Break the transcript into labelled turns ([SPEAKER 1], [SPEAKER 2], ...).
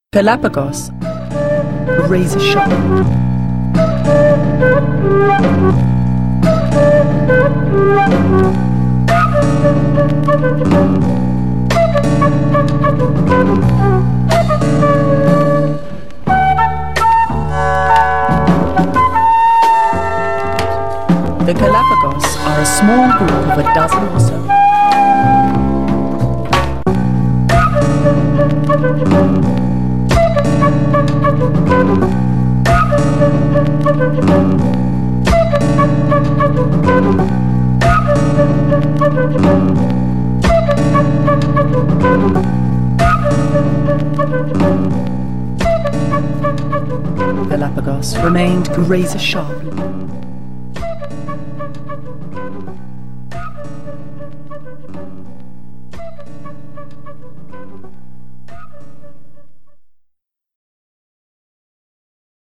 [SPEAKER 1] Galapagos, razor sharp. The Galapagos are a small group of a dozen or so. Galapagos remained razor sharp.